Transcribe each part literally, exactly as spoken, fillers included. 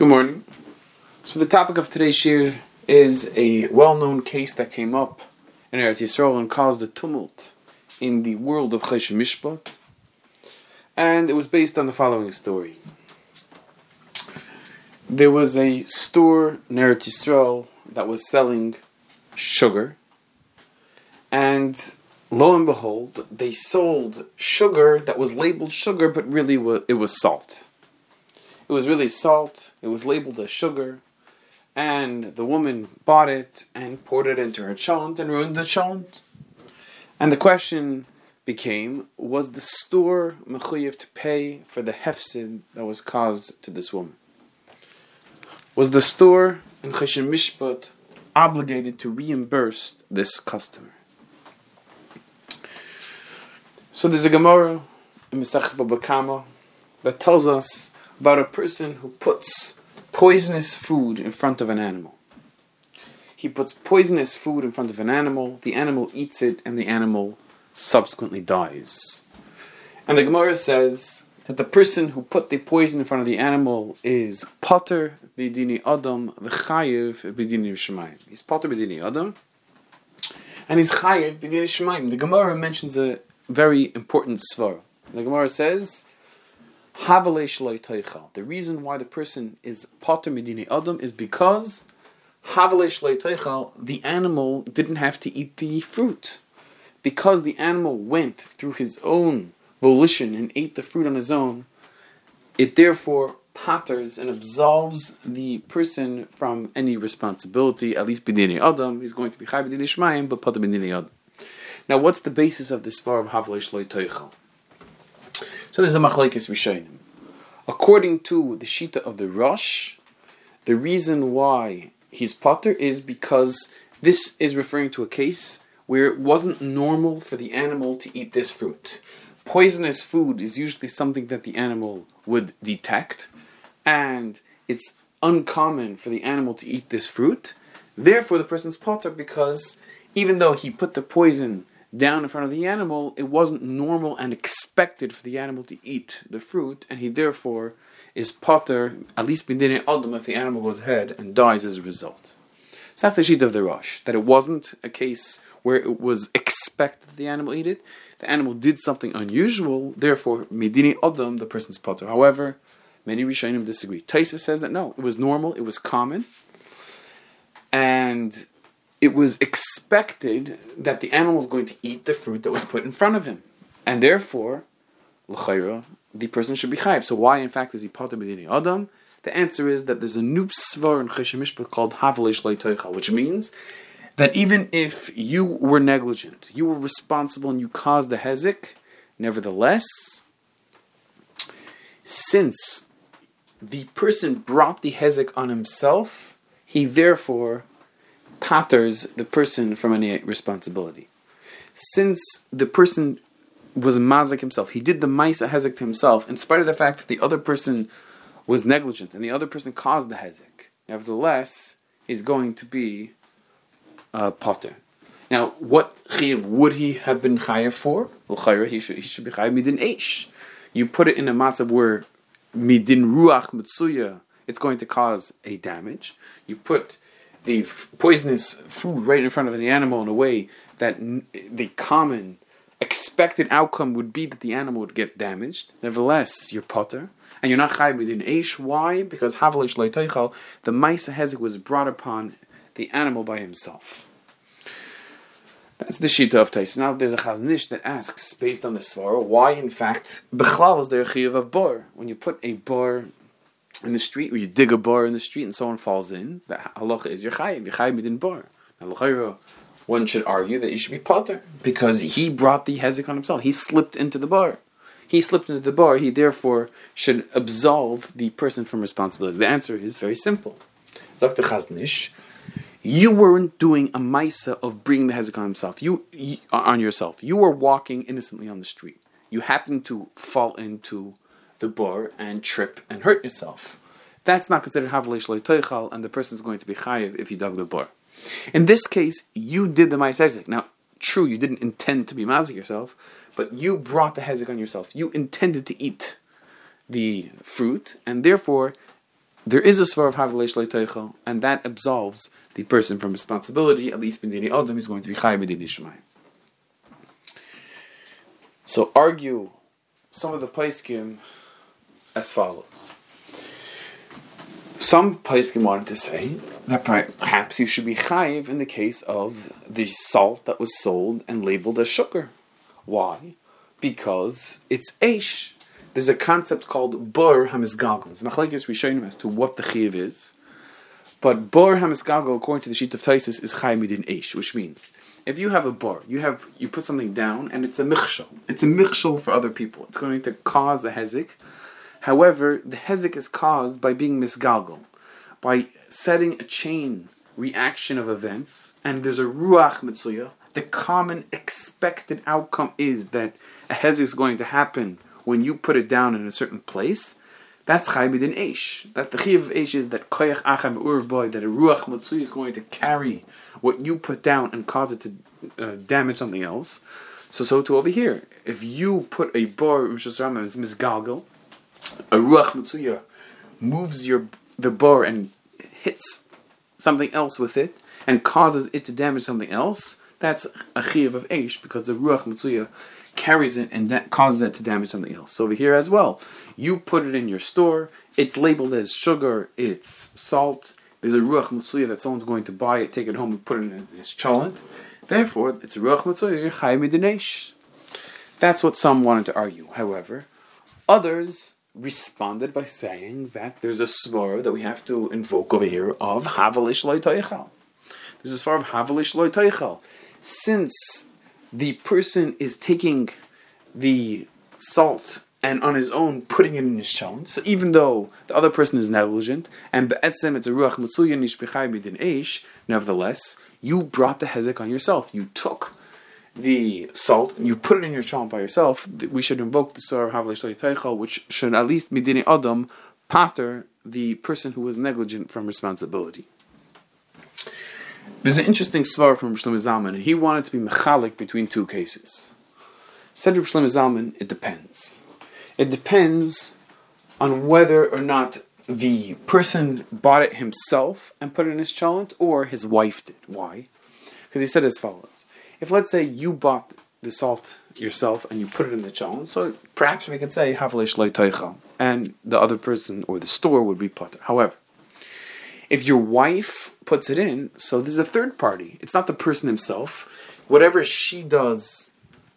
Good morning. So the topic of today's shir is a well-known case that came up in Eretz Yisrael and caused a tumult in the world of Choshen Mishpat, and it was based on the following story. There was a store in Eretz Yisrael that was selling sugar, and lo and behold, they sold sugar that was labeled sugar, but really it was salt. It was really salt, it was labeled as sugar, and the woman bought it and poured it into her cholent and ruined the cholent. And the question became, was the store mechuyev to pay for the hefsid that was caused to this woman? Was the store in Choshen Mishpat obligated to reimburse this customer? So there's a Gemara in Masechtas Baba Kama that tells us about a person who puts poisonous food in front of an animal. He puts poisonous food in front of an animal, the animal eats it, and the animal subsequently dies. And the Gemara says that the person who put the poison in front of the animal is Potter b'dini Adam v'chayev b'dini Shemayim. He's Potter b'dini Adam, and he's Chayev b'dini Shemayim. The Gemara mentions a very important svara. The Gemara says, the reason why the person is Potter Medini Adam is because the animal didn't have to eat the fruit. Because the animal went through his own volition and ate the fruit on his own, it therefore patters and absolves the person from any responsibility. At least B'dini Adam, he's going to be Chai B'dini Shmayim, but Potter B'dini Adam. Now, what's the basis of this svar of Havlei Shloi Teichel? So there's a machlekes rishonim. According to the shita of the Rosh, the reason why he's potter is because this is referring to a case where it wasn't normal for the animal to eat this fruit. Poisonous food is usually something that the animal would detect, and it's uncommon for the animal to eat this fruit. Therefore, the person's potter because even though he put the poison down in front of the animal, it wasn't normal and expected for the animal to eat the fruit, and he therefore is potter, at least b'dinei Adam, if the animal goes ahead and dies as a result. So that's the sheet of the Rosh, that it wasn't a case where it was expected that the animal eat it. The animal did something unusual, therefore, b'dinei Adam, the person's potter. However, many Rishonim disagree. Tosfos says that no, it was normal, it was common, and it was expected that the animal was going to eat the fruit that was put in front of him. And therefore, l'chayra, the person should be chayiv. So why, in fact, is he potter b'dinei Adam? The answer is that there's a new svar in Choshen Mishpat called Havlei Shloi Teichel, which means that even if you were negligent, you were responsible and you caused the hezek, nevertheless, since the person brought the hezek on himself, he therefore patters the person from any responsibility. Since the person was mazik himself, he did the ma'isa hezek to himself, in spite of the fact that the other person was negligent and the other person caused the hezek. Nevertheless, he's going to be uh, potter. Now, what chiyuv would he have been chayiv for? Well, he should, he should be chayiv midin eish. You put it in a matzav where midin ruach mitzuya, it's going to cause a damage. You put the f- poisonous food right in front of the animal in a way that n- the common expected outcome would be that the animal would get damaged. Nevertheless, you're potter, and you're not chayiv within eish. Why? Because Havlei Shloi Teichel, the ma'isa hezek was brought upon the animal by himself. That's the shita of Tosfos. Now there's a Chazon Ish that asks, based on the svara, why in fact bechlal is there a chiyuv of bar? When you put a bar in the street, or you dig a bar in the street and someone falls in, the halacha is you're chayiv, you're chayiv midin bar. Now, one should argue that you should be potter because he brought the hezek on himself. He slipped into the bar. He slipped into the bar. He therefore should absolve the person from responsibility. The answer is very simple. Zok the Chazon Ish, you weren't doing a ma'isa of bringing the hezek on himself. You, you on yourself. You were walking innocently on the street. You happened to fall into the bar and trip and hurt yourself. That's not considered Havlei Shloi Teichel, and the person is going to be chayiv if he dug the bar. In this case, you did the ma'aseh hezek. Now, true, you didn't intend to be mazik yourself, but you brought the hezek on yourself. You intended to eat the fruit, and therefore there is a svar of havalish leiteichel, and that absolves the person from responsibility. At least b'dini adam is going to be chay b'dini shmai. So argue some of the poskim as follows. Some poskim wanted to say that perhaps you should be chayiv in the case of the salt that was sold and labeled as sugar. Why? Because it's eish. There's a concept called bor hamizgagol. It's machlekes rishonim as to what the chiv is. But bor hamizgagol, according to the sheet of Taisus, is chayiv midin eish, which means if you have a bor, you have you put something down and it's a michshol. It's a michshol for other people. It's going to cause a hezek. However, the hezek is caused by being misgagol, by setting a chain reaction of events, and there's a ruach mitzuyah. The common expected outcome is that a hezek is going to happen when you put it down in a certain place. That's chay b'din eish. That the chiv of eish is that koyach acham urv boy, that a ruach mitzuyah is going to carry what you put down and cause it to uh, damage something else. So, so too over here. If you put a bar, Mishas Rambam, it's misgalgal, a ruach mitzuyah moves your the bar and hits something else with it and causes it to damage something else, that's a chiv of eish, because the ruach mitzuyah carries it and that causes it to damage something else. So over here as well, you put it in your store, it's labeled as sugar, it's salt, there's a ruach mitzuyah that someone's going to buy it, take it home and put it in his cholent. Therefore, it's a ruach mitzuyah, you're chay midin eish. That's what some wanted to argue. However, others responded by saying that there's a svara that we have to invoke over here of havalish lo toichal. There's a svara of havalish lo toichal. Since the person is taking the salt and on his own putting it in his cholent, so even though the other person is negligent, and be'etzem it's a ruach mitzuyah nishbechai midin eish, nevertheless, you brought the hezek on yourself. You took the salt and you put it in your cholent by yourself. We should invoke the svara of havalish lo toichal, which should at least midini adam pater the person who was negligent from responsibility. There's an interesting svara from Shlomo Zalman, and he wanted to be mechalik between two cases. Said Reb Shlomo Zalman, it depends. It depends on whether or not the person bought it himself and put it in his cholent, or his wife did. Why? Because he said as follows. If, let's say, you bought the salt yourself and you put it in the cholent, so perhaps we could say havalish lo toichal, and the other person or the store would be potter. However, if your wife puts it in, so there's a third party. It's not the person himself. Whatever she does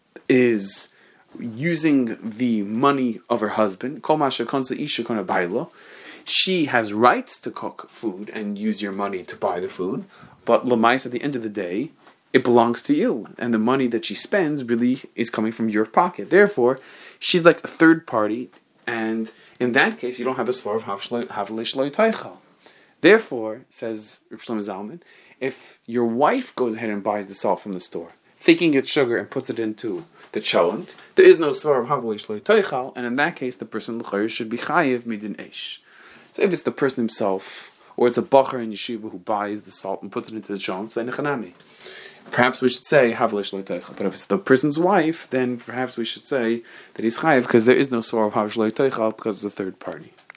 is using the money of her husband. Kol ma shekonsa isha kona baila. She has rights to cook food and use your money to buy the food, but l'mais, at the end of the day, it belongs to you, and the money that she spends really is coming from your pocket. Therefore, she's like a third party, and in that case, you don't have a svar of havalish lo toichal. Therefore, says Reb Shlomo Zalman, if your wife goes ahead and buys the salt from the store, thinking it's sugar and puts it into the cholent, there is no svar of havalish lo toichal, and in that case, the person l'chayr should be chayiv midin eish. So if it's the person himself, or it's a bacher in yeshiva who buys the salt and puts it into the cholent, say nechanami. Perhaps we should say havalish lo toichal. But if it's the person's wife, then perhaps we should say that he's chayiv, because there is no svar of havalish lo toichal because it's a third party.